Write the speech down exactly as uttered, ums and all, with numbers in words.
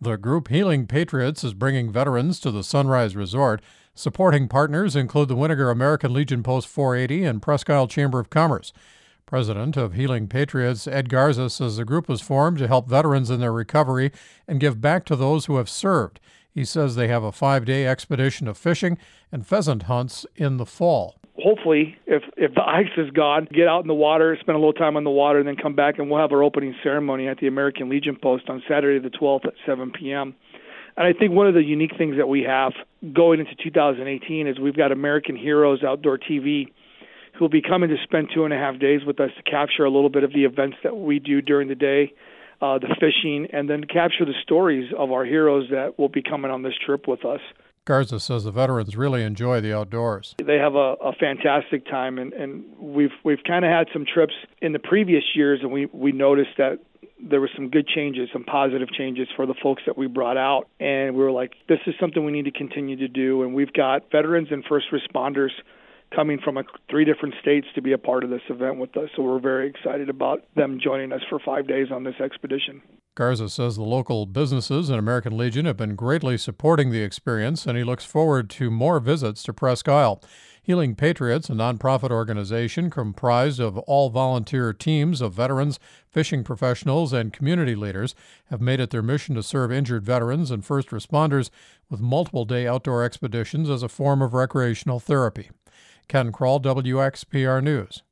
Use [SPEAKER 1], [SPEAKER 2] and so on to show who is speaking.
[SPEAKER 1] The group Healing Patriots is bringing veterans to the Sunrise Resort. Supporting partners include the Winnegar American Legion Post four eighty and Presque Isle Chamber of Commerce. President of Healing Patriots, Ed Garza, says the group was formed to help veterans in their recovery and give back to those who have served. He says they have a five-day expedition of fishing and pheasant hunts in the fall.
[SPEAKER 2] Hopefully, if if the ice is gone, get out in the water, spend a little time on the water, and then come back, and we'll have our opening ceremony at the American Legion Post on Saturday the twelfth at seven p.m. And I think one of the unique things that we have going into two thousand eighteen is we've got American Heroes Outdoor T V who will be coming to spend two and a half days with us to capture a little bit of the events that we do during the day, uh, the fishing, and then capture the stories of our heroes that will be coming on this trip with us.
[SPEAKER 1] Garza says the veterans really enjoy the outdoors.
[SPEAKER 2] They have a, a fantastic time, and, and we've we've kind of had some trips in the previous years, and we, we noticed that there were some good changes, some positive changes for the folks that we brought out. And we were like, this is something we need to continue to do. And we've got veterans and first responders coming from a, three different states to be a part of this event with us. So we're very excited about them joining us for five days on this expedition.
[SPEAKER 1] Garza says the local businesses and American Legion have been greatly supporting the experience, and he looks forward to more visits to Presque Isle. Healing Patriots, a nonprofit organization comprised of all-volunteer teams of veterans, fishing professionals, and community leaders, have made it their mission to serve injured veterans and first responders with multiple-day outdoor expeditions as a form of recreational therapy. Ken Kroll, W X P R News.